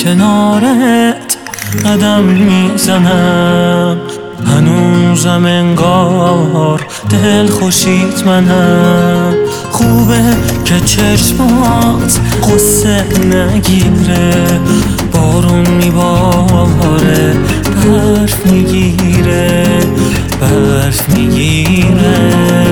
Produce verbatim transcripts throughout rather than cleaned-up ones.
کنارت قدم میزنم، هنوزم انگار دل خوشیت منم. خوبه که چشمات قصه نگیره، بارون میباره برف میگیره، برف میگیره.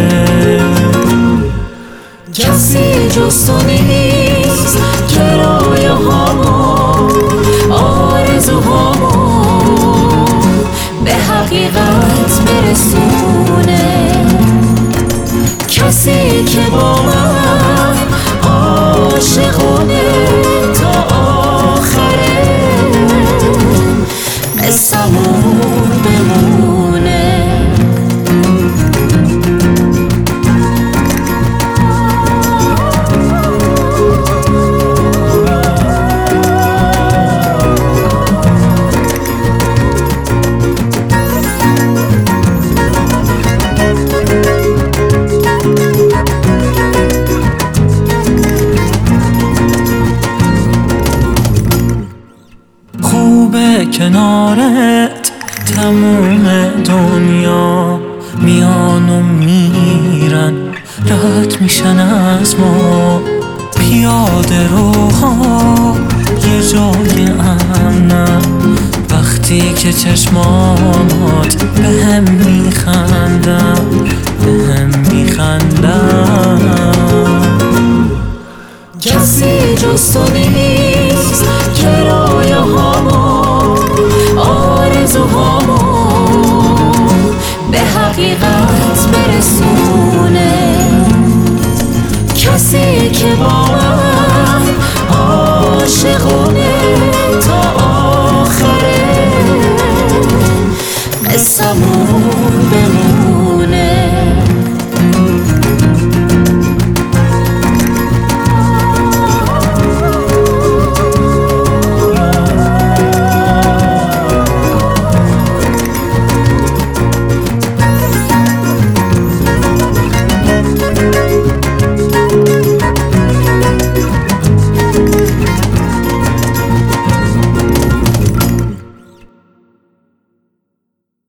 کسی جز تو نیست که رویاهامو آرزوهامو به حقیقت برسونه، کسی که با من عاشقونه تا آخره قصه‌مون بمونه. خوبه کنارت تموم دنیا میان و میرن، رد میشن از ما. پیاده روها یه جای امنن، وقتی که چشمات به هم میخندن، به هم میخندن. کسی جز تو نیست که رویاهامو آرزوهامو به حقیقت برسونه، کسی که با